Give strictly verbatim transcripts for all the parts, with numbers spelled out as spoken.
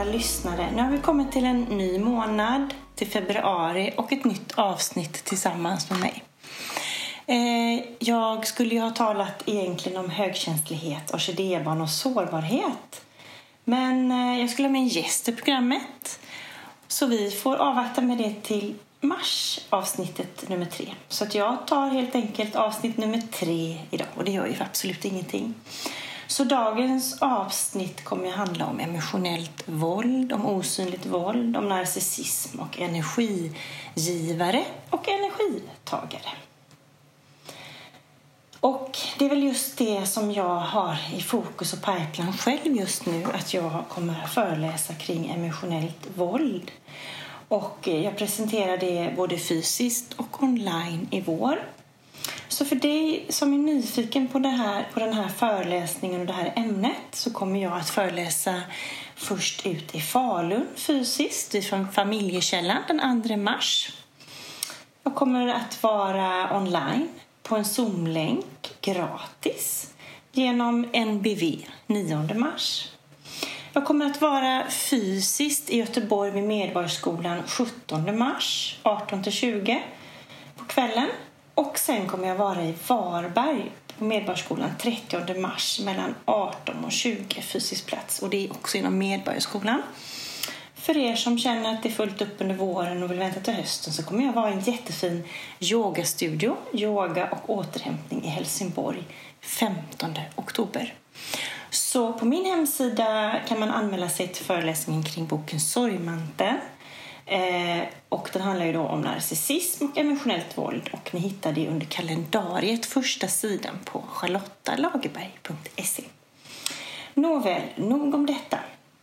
kära lyssnare. Nu har vi kommit till en ny månad, till februari, och ett nytt avsnitt tillsammans med mig. Eh, jag skulle ju ha talat egentligen om högkänslighet, orkidébarn och sårbarhet. Men eh, jag skulle ha med en gäst i programmet. Så vi får avvakta med det till mars, avsnittet nummer tre. Så att jag tar helt enkelt avsnitt nummer tre idag. Och det gör ju absolut ingenting. Så dagens avsnitt kommer att handla om emotionellt våld, om osynligt våld, om narcissism och energigivare och energitagare. Och det är väl just det som jag har i fokus och pipeline själv just nu, att jag kommer att föreläsa kring emotionellt våld. Och jag presenterar det både fysiskt och online i vår. Så för dig som är nyfiken på, det här, på den här föreläsningen och det här ämnet, så kommer jag att föreläsa först ut i Falun fysiskt från Familjekällan den andra mars. Jag kommer att vara online på en Zoom-länk gratis genom N B V nionde mars. Jag kommer att vara fysiskt i Göteborg vid Medborgarskolan sjuttonde mars arton till tjugo på kvällen. Och sen kommer jag vara i Varberg på Medborgarskolan trettionde mars mellan arton och tjugo fysisk plats. Och det är också inom Medborgarskolan. För er som känner att det är fullt upp under våren och vill vänta till hösten, så kommer jag vara i en jättefin yogastudio, yoga och återhämtning i Helsingborg femtonde oktober. Så på min hemsida kan man anmäla sig till föreläsningen kring boken Sorgmanteln. Eh, och den handlar ju då om narcissism och emotionellt våld, och ni hittar det under kalendariet första sidan på charlottalagerberg punkt se. Nåväl, nog om detta.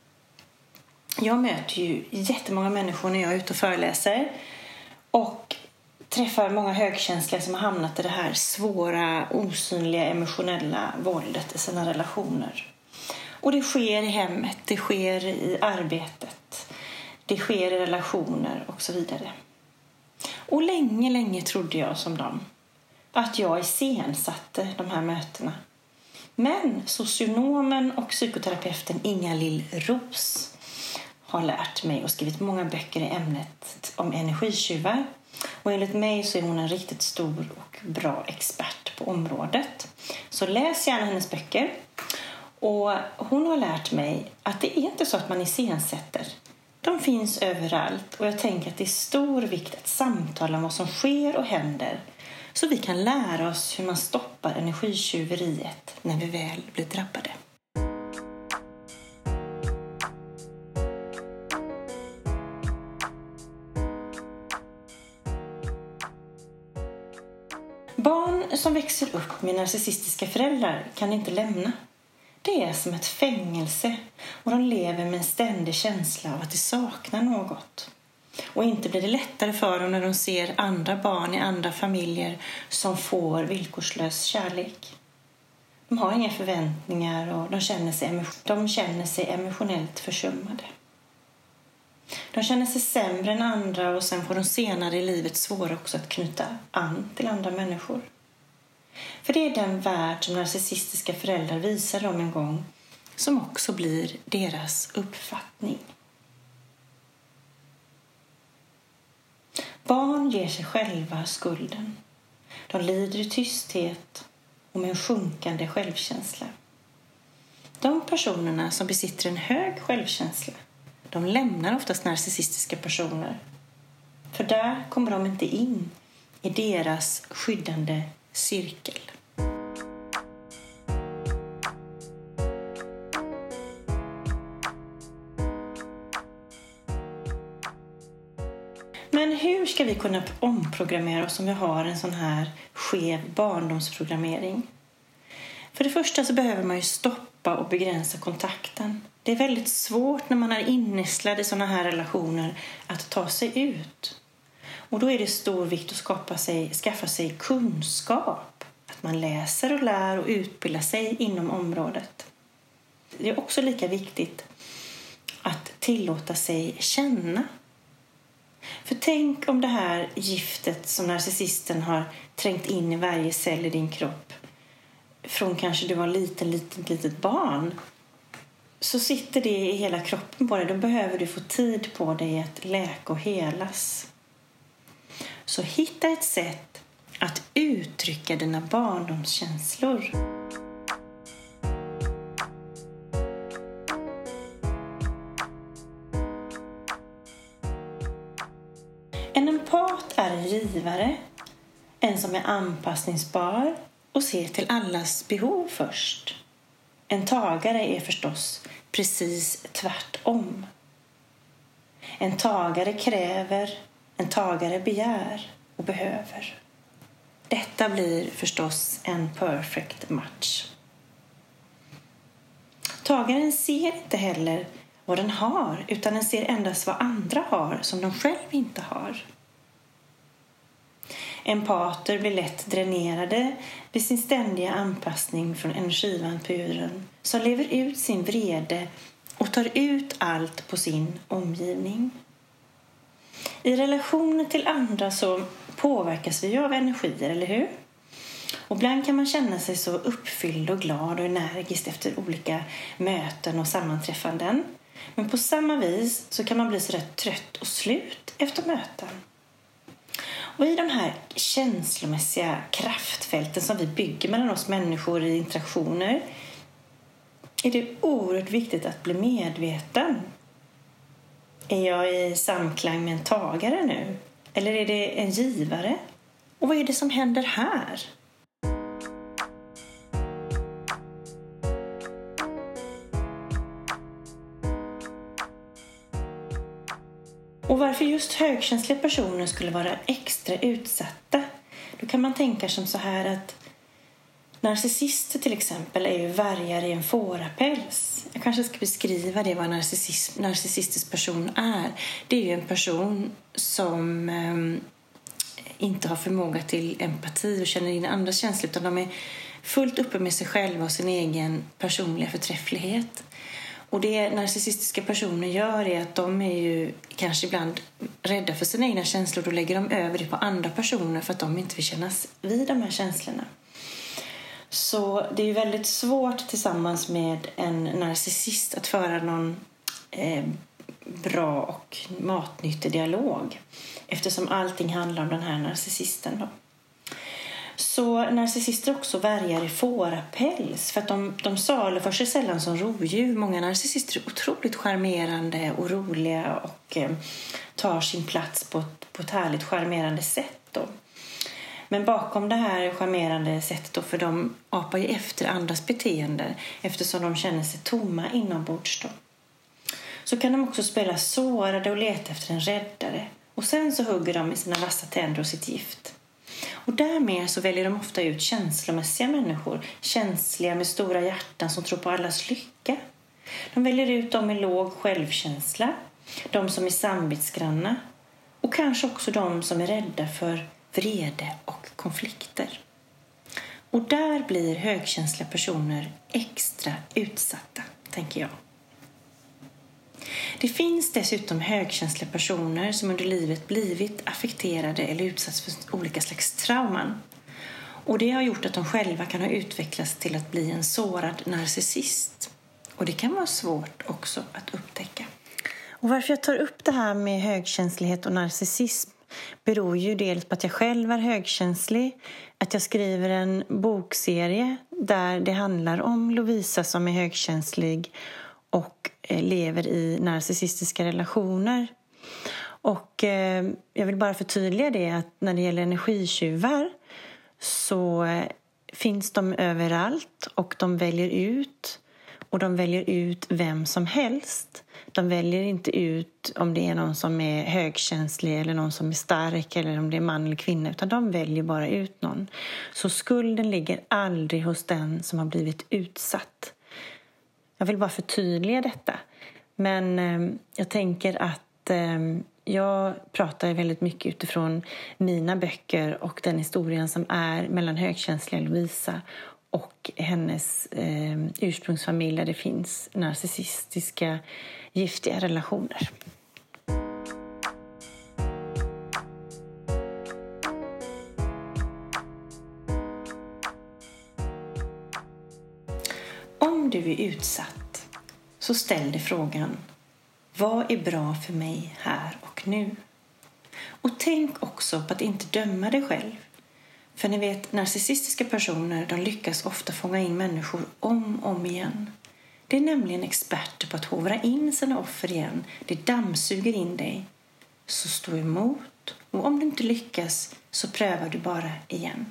Jag möter ju jättemånga människor när jag är ute och föreläser och träffar många högkänsliga som har hamnat i det här svåra, osynliga, emotionella våldet i sina relationer. Och det sker i hemmet, det sker i arbetet, det sker i relationer och så vidare. Och länge, länge trodde jag som dem att jag iscensatte de här mötena. Men socionomen och psykoterapeuten Inga-Lill Ros har lärt mig och skrivit många böcker i ämnet om energitjuvar. Och enligt mig så är hon en riktigt stor och bra expert på området. Så läs gärna hennes böcker. Och hon har lärt mig att det är inte så att man iscensätter. De finns överallt, och jag tänker att det är stor vikt att samtala om vad som sker och händer, så vi kan lära oss hur man stoppar energitjuveriet när vi väl blir drabbade. Barn som växer upp med narcissistiska föräldrar kan inte lämna. Det är som ett fängelse, och de lever med en ständig känsla av att de saknar något. Och inte blir det lättare för dem när de ser andra barn i andra familjer som får villkorslös kärlek. De har inga förväntningar och de känner sig, de känner sig emotionellt försummade. De känner sig sämre än andra, och sen får de senare i livet svårare också att knyta an till andra människor. För det är den värld som narcissistiska föräldrar visar dem en gång som också blir deras uppfattning. Barn ger sig själva skulden. De lider i tysthet och med en sjunkande självkänsla. De personerna som besitter en hög självkänsla, de lämnar oftast narcissistiska personer. För där kommer de inte in i deras skyddande cirkel. Men hur ska vi kunna omprogrammera oss om vi har en sån här skev barndomsprogrammering? För det första så behöver man ju stoppa och begränsa kontakten. Det är väldigt svårt när man är innästlad i såna här relationer att ta sig ut. Och då är det stor vikt att skapa sig, skaffa sig kunskap. Att man läser och lär och utbildar sig inom området. Det är också lika viktigt att tillåta sig känna. För tänk om det här giftet som narcissisten har trängt in i varje cell i din kropp, från kanske du var liten, liten, litet barn, så sitter det i hela kroppen på dig. Då behöver du få tid på dig att läka och helas. Så hitta ett sätt att uttrycka dina barndomskänslor. En empat är en givare, en som är anpassningsbar och ser till allas behov först. En tagare är förstås precis tvärtom. En tagare kräver, en tagare begär och behöver. Detta blir förstås en perfect match. Tagaren ser inte heller vad den har, utan den ser endast vad andra har som de själv inte har. Empater blir lätt dränerade vid sin ständiga anpassning från energivampyren som lever ut sin vrede och tar ut allt på sin omgivning. I relationer till andra så påverkas vi av energier, eller hur? Och ibland kan man känna sig så uppfylld och glad och energisk efter olika möten och sammanträffanden. Men på samma vis så kan man bli så rätt trött och slut efter möten. Och i de här känslomässiga kraftfälten som vi bygger mellan oss människor i interaktioner är det oerhört viktigt att bli medveten. Är jag i samklang med en tagare nu? Eller är det en givare? Och vad är det som händer här? Och varför just högkänsliga personer skulle vara extra utsatta? Då kan man tänka som så här att narcissister till exempel är ju vargar i en fårapäls. Jag kanske ska beskriva det vad narcissist, narcissistisk person är. Det är ju en person som eh, inte har förmåga till empati och känner in andras känslor, utan de är fullt uppe med sig själva och sin egen personliga förträfflighet. Och det narcissistiska personer gör är att de är ju kanske ibland rädda för sina egna känslor. Då lägger de över det på andra personer för att de inte vill kännas vid de här känslorna. Så det är ju väldigt svårt tillsammans med en narcissist att föra någon eh, bra och matnyttig dialog. Eftersom allting handlar om den här narcissisten då. Så narcissister också värjar i fårapäls för att de, de saluför sig sällan som rovdjur. Många narcissister är otroligt charmerande och roliga och eh, tar sin plats på ett, på ett härligt charmerande sätt då. Men bakom det här charmerande sättet då, för de apar ju efter andras beteende eftersom de känner sig tomma inombords då. Så kan de också spela sårade och leta efter en räddare. Och sen så hugger de med sina vassa tänder och sitt gift. Och därmed så väljer de ofta ut känslomässiga människor. Känsliga med stora hjärtan som tror på allas lycka. De väljer ut dem med låg självkänsla. De som är samvetsgranna. Och kanske också de som är rädda för vrede och konflikter. Och där blir högkänsliga personer extra utsatta, tänker jag. Det finns dessutom högkänsliga personer som under livet blivit affekterade eller utsatts för olika slags trauman. Och det har gjort att de själva kan ha utvecklats till att bli en sårad narcissist. Och det kan vara svårt också att upptäcka. Och varför jag tar upp det här med högkänslighet och narcissism beror ju dels på att jag själv är högkänslig. Att jag skriver en bokserie där det handlar om Lovisa som är högkänslig och lever i narcissistiska relationer. Och eh, jag vill bara förtydliga det att när det gäller energitjuvar så eh, finns de överallt och de väljer ut och de väljer ut vem som helst. De väljer inte ut om det är någon som är högkänslig eller någon som är stark eller om det är man eller kvinna, utan de väljer bara ut någon. Så skulden ligger aldrig hos den som har blivit utsatt. Jag vill bara förtydliga detta. Men eh, jag tänker att eh, jag pratar väldigt mycket utifrån mina böcker och den historien som är mellan högkänsliga Lovisa och hennes eh, ursprungsfamilj där det finns narcissistiska giftiga relationer. Om du är utsatt så ställ dig frågan: vad är bra för mig här och nu? Och tänk också på att inte döma dig själv. För ni vet, narcissistiska personer, de lyckas ofta fånga in människor om och om igen. Det är nämligen experter på att hovra in sina offer igen. Det dammsuger in dig. Så stå emot, och om du inte lyckas så prövar du bara igen.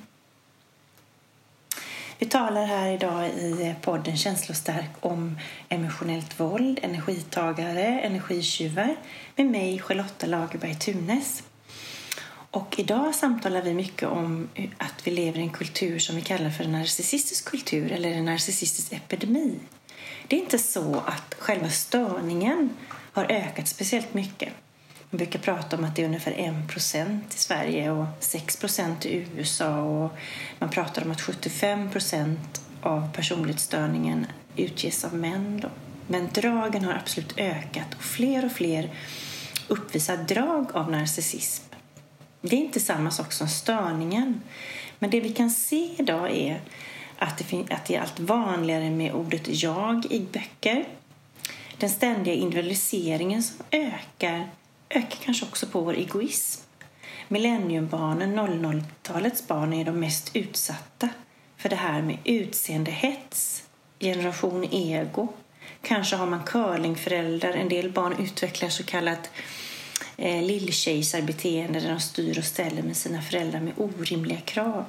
Vi talar här idag i podden Känslostark om emotionellt våld, energitagare, energitjuvar med mig, Charlotta Lagerberg Tunes. Och idag samtalar vi mycket om att vi lever i en kultur som vi kallar för en narcissistisk kultur eller en narcissistisk epidemi. Det är inte så att själva störningen har ökat speciellt mycket. Man brukar prata om att det är ungefär en procent i Sverige och sex procent i U S A. Och man pratar om att sjuttiofem procent av personlighetsstörningen utges av män. Då. Men dragen har absolut ökat och fler och fler uppvisar drag av narcissism. Det är inte samma sak som störningen. Men det vi kan se idag är att det, fin- att det är allt vanligare med ordet jag i böcker. Den ständiga individualiseringen som ökar ökar kanske också på vår egoism. Millenniumbarnen, noll noll-talets barn är de mest utsatta för det här med utseendehets, generation ego. Kanske har man curlingföräldrar. En del barn utvecklar så kallat eh, lillkejsarbeteende där de styr och ställer med sina föräldrar med orimliga krav.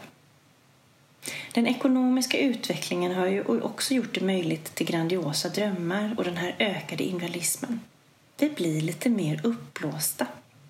Den ekonomiska utvecklingen har ju också gjort det möjligt till grandiosa drömmar och den här ökade individualismen. Vi blir lite mer uppblåsta.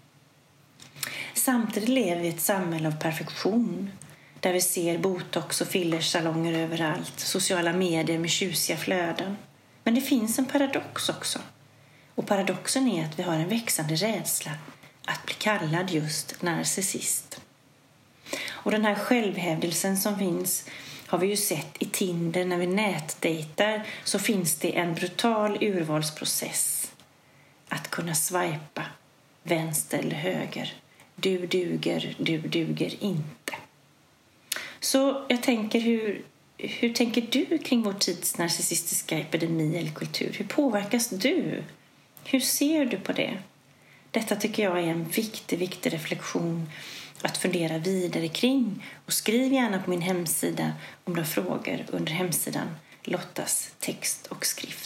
Samtidigt lever vi i ett samhälle av perfektion där vi ser botox och fillersalonger överallt, sociala medier med tjusiga flöden. Men det finns en paradox också. Och paradoxen är att vi har en växande rädsla att bli kallad just narcissist. Och den här självhävdelsen som finns har vi ju sett i Tinder. När vi nätdejtar så finns det en brutal urvalsprocess. Att kunna swipa vänster eller höger. Du duger, du duger inte. Så jag tänker, hur, hur tänker du kring vår tids narcissistiska epidemi eller kultur? Hur påverkas du? Hur ser du på det? Detta tycker jag är en viktig, viktig reflektion att fundera vidare kring. Och skriv gärna på min hemsida om du har frågor under hemsidan Lottas text och skrift.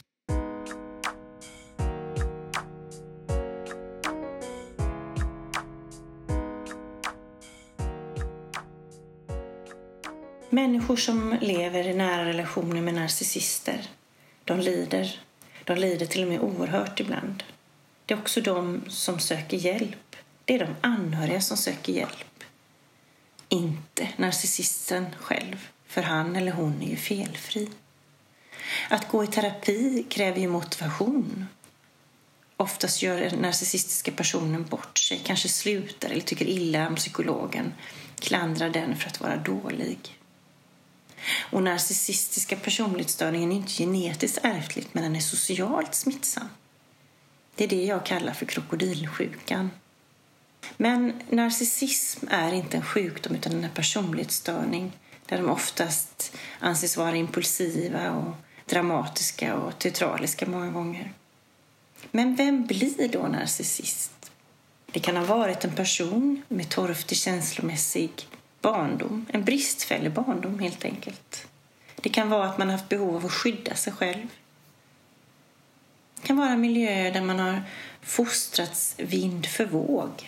Människor som lever i nära relationer med narcissister, de lider. De lider till och med oerhört ibland. Det är också de som söker hjälp. Det är de anhöriga som söker hjälp. Inte narcissisten själv, för han eller hon är ju felfri. Att gå i terapi kräver ju motivation. Oftast gör den narcissistiska personen bort sig, kanske slutar eller tycker illa om psykologen, klandrar den för att vara dålig. Och narcissistiska personlighetsstörningen är inte genetiskt ärftligt, men den är socialt smittsam. Det är det jag kallar för krokodilsjukan. Men narcissism är inte en sjukdom utan en personlighetsstörning där de oftast anses vara impulsiva och dramatiska och teatraliska många gånger. Men vem blir då narcissist? Det kan ha varit en person med torftig känslomässig barndom, en bristfällig barndom helt enkelt. Det kan vara att man har haft behov av att skydda sig själv. Det kan vara miljöer där man har fostrats vind för våg.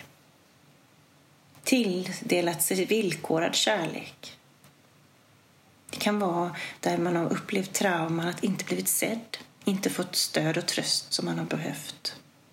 Tilldelat sig villkorad kärlek. Det kan vara där man har upplevt trauman att inte blivit sedd, inte fått stöd och tröst som man har behövt.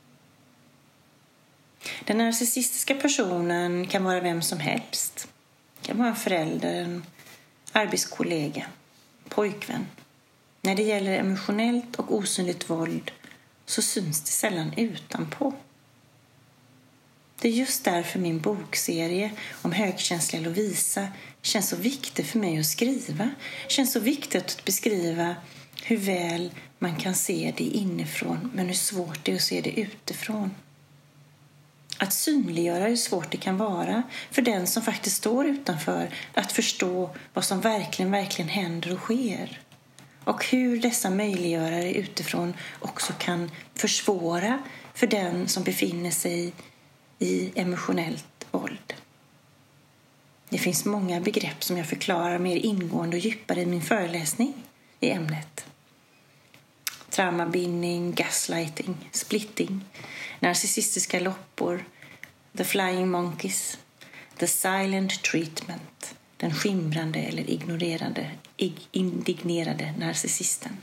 Den narcissistiska personen kan vara vem som helst. Det kan vara en förälder, en arbetskollega, pojkvän. När det gäller emotionellt och osynligt våld så syns det sällan utanpå. Det är just därför min bokserie om högkänsliga Lovisa känns så viktig för mig att skriva. Det känns så viktigt att beskriva hur väl man kan se det inifrån men hur svårt det är att se det utifrån. Att synliggöra hur svårt det kan vara för den som faktiskt står utanför att förstå vad som verkligen, verkligen händer och sker. och hur dessa möjliggörare utifrån också kan försvåra för den som befinner sig i emotionellt våld. Det finns många begrepp som jag förklarar mer ingående och djupare i min föreläsning i ämnet. Traumabindning, gaslighting, splitting, narcissistiska loppor, the flying monkeys, the silent treatment, den skimrande eller ignorerande, indignerade narcissisten.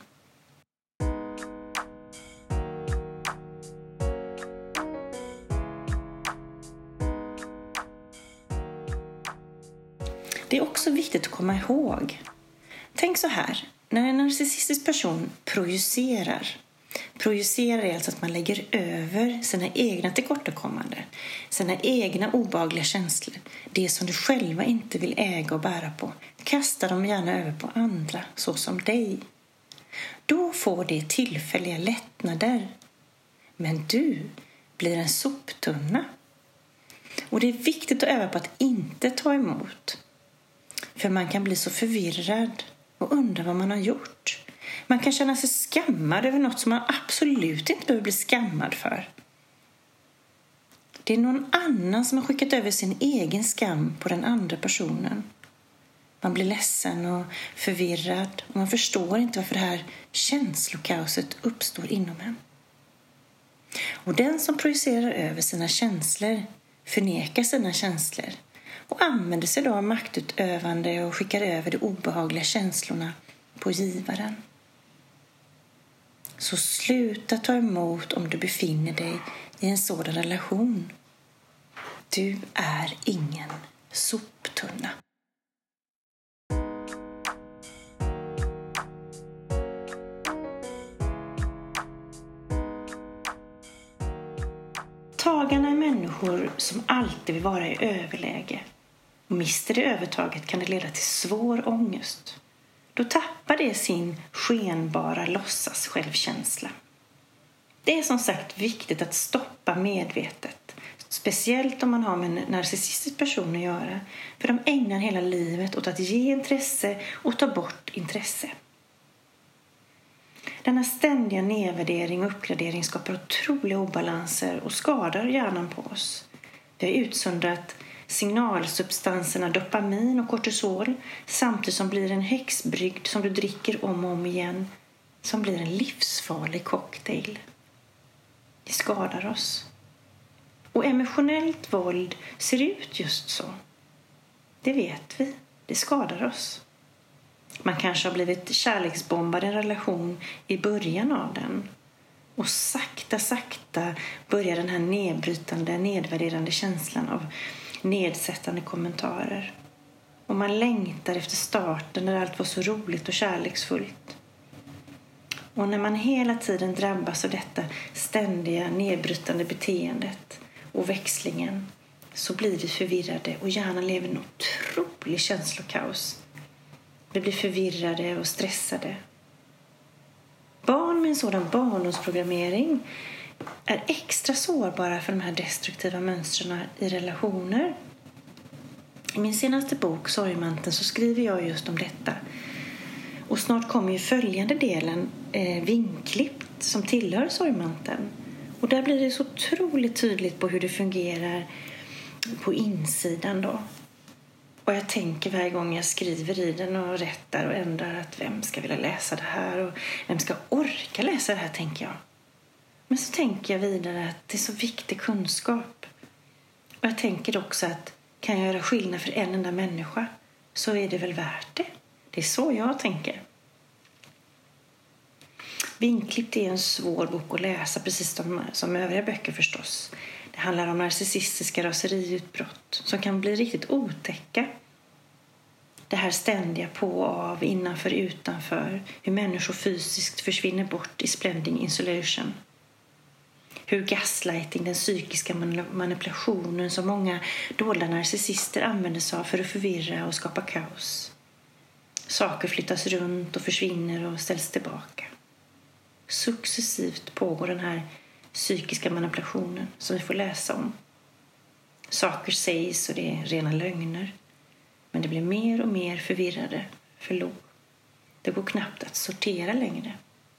Det är också viktigt att komma ihåg. Tänk så här, när en narcissistisk person projicerar. Projicerar är alltså att man lägger över sina egna tillkortakommanden, sina egna obehagliga känslor, det som du själva inte vill äga och bära på. Kasta dem gärna över på andra, så som dig. Då får det tillfälliga lättnader. Men du blir en soptunna. Och det är viktigt att öva på att inte ta emot. För man kan bli så förvirrad och undra vad man har gjort. Man kan känna sig skammad över något som man absolut inte behöver bli skammad för. Det är någon annan som har skickat över sin egen skam på den andra personen. Man blir ledsen och förvirrad och man förstår inte varför det här känslokaoset uppstår inom en. Och den som projicerar över sina känslor förnekar sina känslor och använder sig då av maktutövande och skickar över de obehagliga känslorna på givaren. Så sluta ta emot om du befinner dig i en sådan relation. Du är ingen soptunna. Tagarna är människor som alltid vill vara i överläge. Och mister det övertaget kan det leda till svår ångest. Då tappar det sin skenbara låtsas självkänsla. Det är som sagt viktigt att stoppa medvetet. Speciellt om man har med en narcissistisk person att göra. För de ägnar hela livet åt att ge intresse och ta bort intresse. Denna ständiga nedvärdering och uppgradering skapar otroliga obalanser och skadar hjärnan på oss. Vi har utsöndrat signalsubstanserna dopamin och kortisol samtidigt som blir en häxbrygd som du dricker om och om igen som blir en livsfarlig cocktail. Det skadar oss. Och emotionellt våld ser ut just så. Det vet vi. Det skadar oss. Man kanske har blivit kärleksbombad i en relation i början av den. Och sakta, sakta börjar den här nedbrytande, nedvärderande känslan av nedsättande kommentarer. Och man längtar efter starten där allt var så roligt och kärleksfullt. Och när man hela tiden drabbas av detta ständiga nedbrytande beteendet och växlingen så blir vi förvirrade och hjärnan lever en otrolig känslokaos. Vi blir förvirrade och stressade. Barn med en sådan barndomsprogrammering är extra sårbara för de här destruktiva mönstren i relationer. I min senaste bok, Sorgmanteln, så skriver jag just om detta. Och snart kommer ju följande delen, eh, vinklippt, som tillhör Sorgmanteln. Och där blir det så otroligt tydligt på hur det fungerar på insidan då. Och jag tänker varje gång jag skriver i den och rättar och ändrar att vem ska vilja läsa det här och vem ska orka läsa det här, tänker jag. Men så tänker jag vidare att det är så viktig kunskap. Och jag tänker också att kan jag göra skillnad för en enda människa så är det väl värt det. Det är så jag tänker. Vinklippt är en svår bok att läsa, precis som, som övriga böcker förstås. Det handlar om narcissistiska raseriutbrott som kan bli riktigt otäcka. Det här ständiga på och av, innanför, utanför. Hur människor fysiskt försvinner bort i splending insulation. Hur gaslighting, den psykiska manipulationen som många dolda narcissister använder sig av för att förvirra och skapa kaos. Saker flyttas runt och försvinner och ställs tillbaka. Successivt pågår den här psykiska manipulationen som vi får läsa om. Saker sägs och det är rena lögner. Men det blir mer och mer förvirrade för Lo. Det går knappt att sortera längre.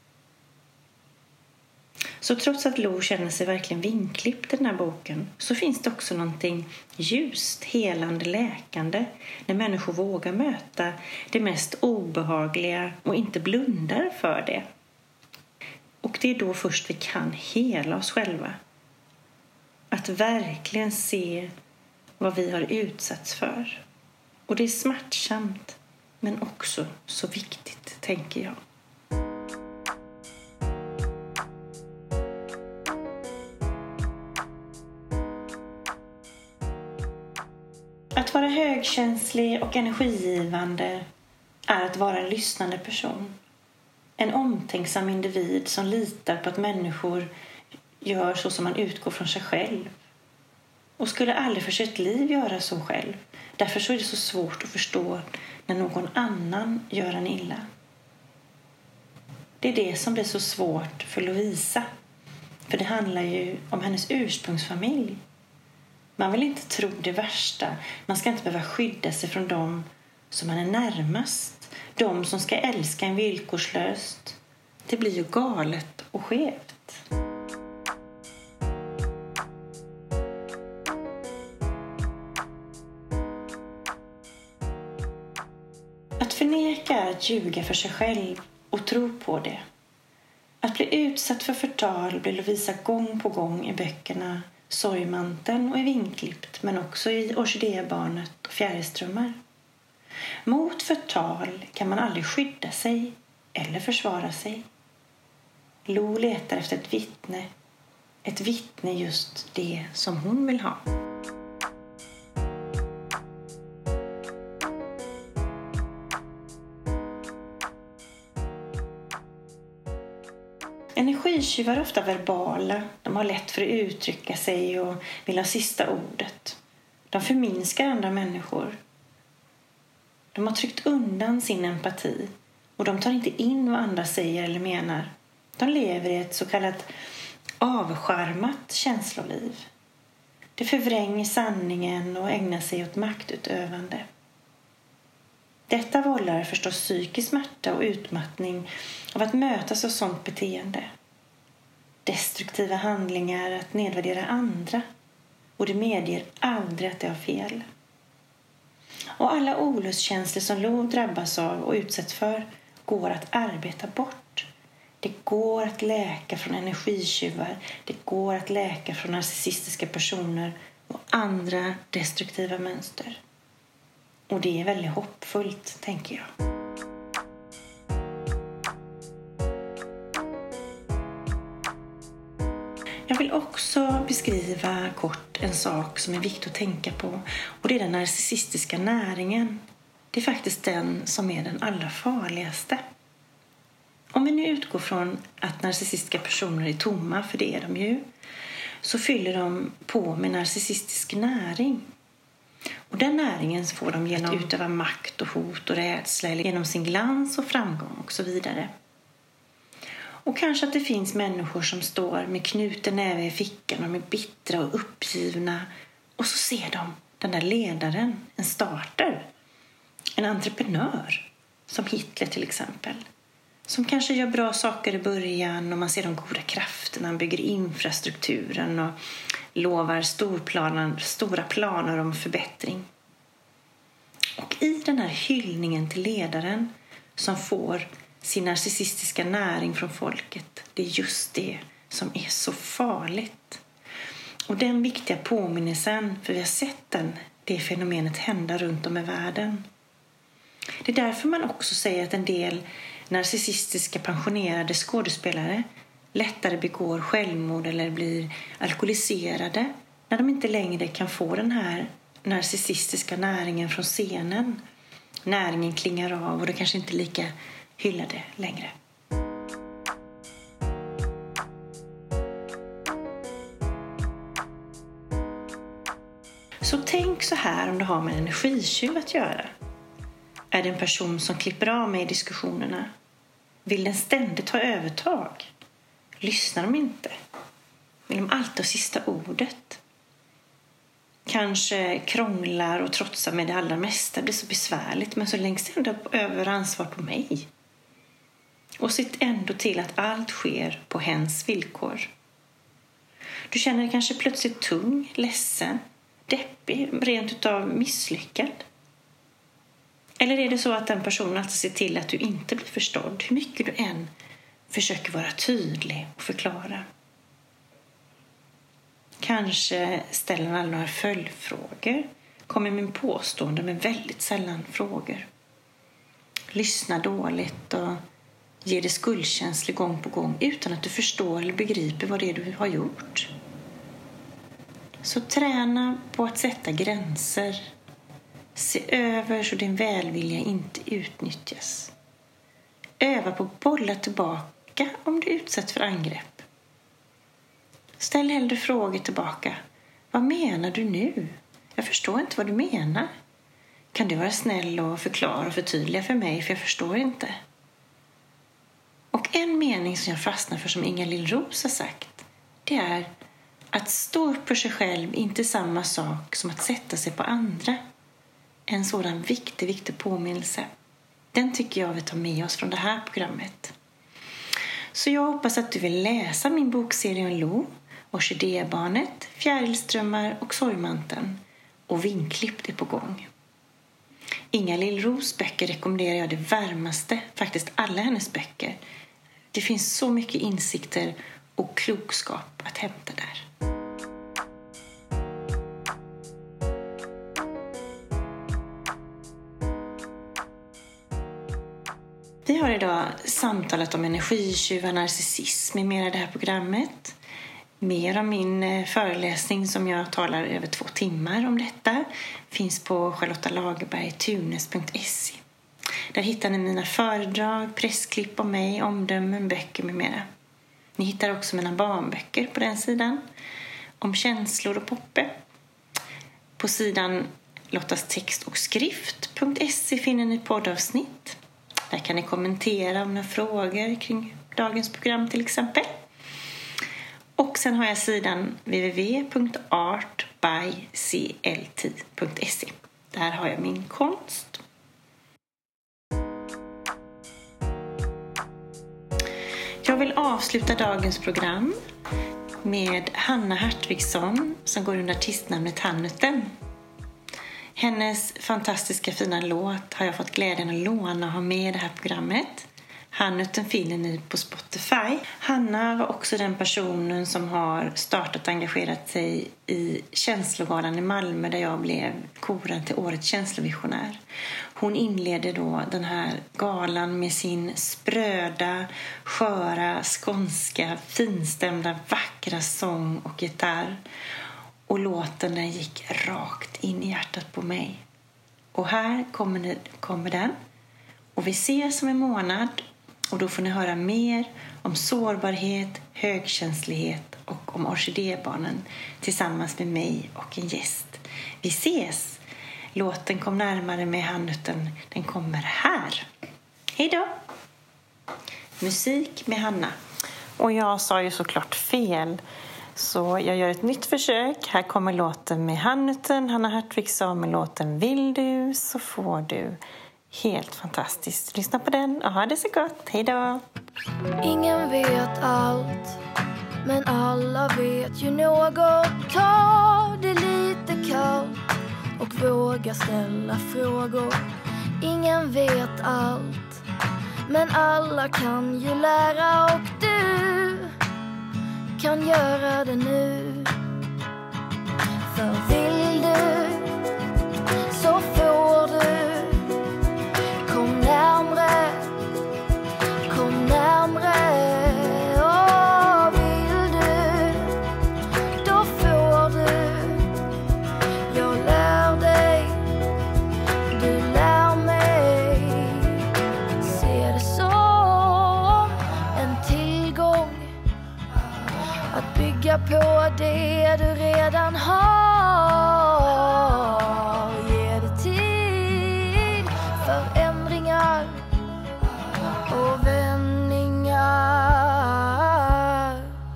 Så trots att Lo känner sig verkligen vinklippt i den här boken så finns det också någonting ljust, helande, läkande när människor vågar möta det mest obehagliga och inte blundar för det. Och det är då först vi kan hela oss själva. Att verkligen se vad vi har utsatts för. Och det är smärtsamt men också så viktigt, tänker jag. Att vara högkänslig och energigivande är att vara en lyssnande person. En omtänksam individ som litar på att människor gör så som man utgår från sig själv. Och skulle aldrig för sitt liv göra så själv. Därför så är det så svårt att förstå när någon annan gör en illa. Det är det som blir så svårt för Lovisa. För det handlar ju om hennes ursprungsfamilj. Man vill inte tro det värsta. Man ska inte behöva skydda sig från dem som man är närmast. De som ska älska en villkorslöst. Det blir ju galet och skevt. Att förneka är att ljuga för sig själv och tro på det. Att bli utsatt för förtal blir Lovisa gång på gång i böckerna Sorgmanteln och i Vinklippt, men också i Orkidébarnet och Fjärilströmmar. Mot förtal kan man aldrig skydda sig eller försvara sig. Lo letar efter ett vittne. Ett vittne just det som hon vill ha. Energitjuvar är ofta verbala. De har lätt för att uttrycka sig och vill ha sista ordet. De förminskar andra människor. De har tryckt undan sin empati och de tar inte in vad andra säger eller menar. De lever i ett så kallat avskärmat känsloliv. Det förvränger sanningen och ägnar sig åt maktutövande. Detta vållar förstås psykisk smärta och utmattning av att mötas av sånt beteende. Destruktiva handlingar, att nedvärdera andra, och det medger aldrig att det har fel. Och alla olustkänslor som Lo drabbas av och utsätts för går att arbeta bort. Det går att läka från energitjuvar, det går att läka från narcissistiska personer och andra destruktiva mönster. Och det är väldigt hoppfullt, tänker jag. Jag vill också beskriva kort en sak som är viktig att tänka på. Och det är den narcissistiska näringen. Det är faktiskt den som är den allra farligaste. Om vi nu utgår från att narcissistiska personer är tomma, för det är de ju, så fyller de på med narcissistisk näring. Och den näringen får de genom att utöva makt och hot och rädsla, eller genom sin glans och framgång och så vidare. Och kanske att det finns människor som står med knuten näve i fickan och med bittra och uppgivna, och så ser de den där ledaren, en starter, en entreprenör, som Hitler till exempel, som kanske gör bra saker i början och man ser de goda krafterna, han bygger infrastrukturen och lovar storplanen, stora planer om förbättring. Och i den här hyllningen till ledaren som får sin narcissistiska näring från folket, det är just det som är så farligt. Och den viktiga påminnelsen, för vi har sett den, det fenomenet hända runt om i världen. Det är därför man också säger att en del narcissistiska pensionerade skådespelare lättare begår självmord eller blir alkoholiserade när de inte längre kan få den här narcissistiska näringen från scenen. Näringen klingar av och det kanske inte är lika hyllade längre. Så tänk så här om du har med en energitjuv att göra. Är det en person som klipper av med i diskussionerna? Vill den ständigt ha övertag? Lyssnar de inte? Vill de alltid ha sista ordet? Kanske krånglar och trotsar med det allra mesta. Det blir så besvärligt, men så längst ändå över ansvar på mig. Och sitt ändå till att allt sker på hens villkor. Du känner dig kanske plötsligt tung, ledsen, deppig, rent utav misslyckad. Eller är det så att den personen alltid ser till att du inte blir förstådd, hur mycket du än försöker vara tydlig och förklara? Kanske ställer han några följdfrågor, kommer med påståenden men väldigt sällan frågor. Lyssnar dåligt och ger dig skuldkänsla gång på gång utan att du förstår eller begriper vad det är du har gjort. Så träna på att sätta gränser. Se över så din välvilja inte utnyttjas. Öva på att bolla tillbaka om du utsätts för angrepp. Ställ hellre frågor tillbaka. Vad menar du nu? Jag förstår inte vad du menar. Kan du vara snäll och förklara och förtydliga för mig, för jag förstår inte. Och en mening som jag fastnar för som Inga-Lill Ros har sagt, det är att stå upp för sig själv inte samma sak som att sätta sig på andra. En sådan viktig, viktig påminnelse. Den tycker jag vi tar med oss från det här programmet. Så jag hoppas att du vill läsa min bokserie om Lo, Orkidébarnet, Fjärilströmmar och Sorgmanteln. Och Vingklippt är på gång. Inga-Lill Ros böcker rekommenderar jag det varmaste, faktiskt alla hennes böcker. Det finns så mycket insikter och klokskap att hämta där. Vi har idag samtalat om energitjuvar, narcissism med mera i det här programmet. Mer om min föreläsning som jag talar över två timmar om detta finns på charlotta lagerberg tunes punkt se. Där hittar ni mina föredrag, pressklipp om mig, omdömen, böcker med mera. Ni hittar också mina barnböcker på den sidan om känslor och poppe. På sidan Lottas text och skrift punkt se finner ni poddavsnitt. Där kan ni kommentera om några frågor kring dagens program till exempel. Och sen har jag sidan w w w punkt art by c l t punkt se. Där har jag min konst. Jag vill avsluta dagens program med Hanna Hartvigsson som går under artistnamnet Hannuten. Hennes fantastiska fina låt har jag fått glädjen att låna och ha med i det här programmet. Hannuten finner ni på Spotify. Hanna var också den personen som har startat och engagerat sig i Känslogalan i Malmö där jag blev korad till årets känslovisionär. Hon inledde då den här galan med sin spröda, sköra, skånska, finstämda, vackra sång och gitarr. Och låten den gick rakt in i hjärtat på mig. Och här kommer, ni, kommer den. Och vi ses om en månad. Och då får ni höra mer om sårbarhet, högkänslighet och om orkidébarnen tillsammans med mig och en gäst. Vi ses! Låten kom närmare med Hannuten. Den kommer här. Hej då! Musik med Hanna. Och jag sa ju såklart fel. Så jag gör ett nytt försök. Här kommer låten med Hannuten. Hanna Hartvigsson med låten Vill du så får du. Helt fantastiskt. Lyssna på den och ha det så gott. Hej då! Ingen vet allt, men alla vet ju något. Ta det lite kallt och våga ställa frågor. Ingen vet allt, men alla kan ju lära. Och du kan göra det nu. För vill du så får du. Kom närmre, kom närmre. Åh, vill du, då får du. Jag lär dig, du lär mig. Se det som en tillgång att bygga på det du redan har. Ge det tid för ändringar och vändningar.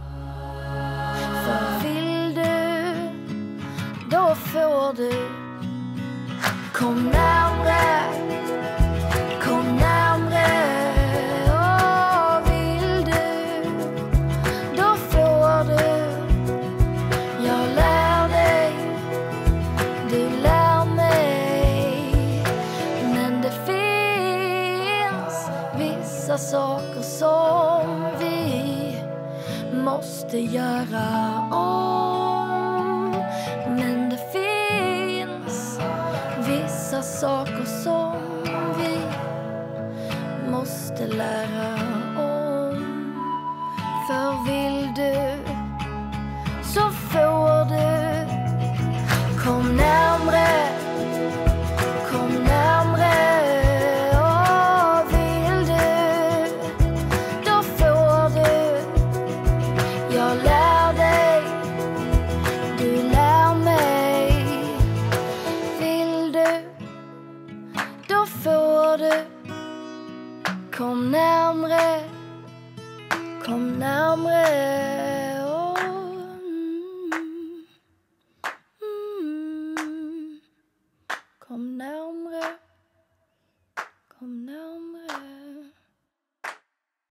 För vill du, då får du. Kom närmre, kom närmre. Åh, som vi måste göra om. Men det finns vissa saker som vi måste lära om. För vill du så får du. Kom närmre, kom närmre. Åh, vill du, då får du. Jag lär dig, du lär mig. Vill du, då får du. Kom närmre, kom närmre. Åh, mm, mm. Kom närmre, kom närmre.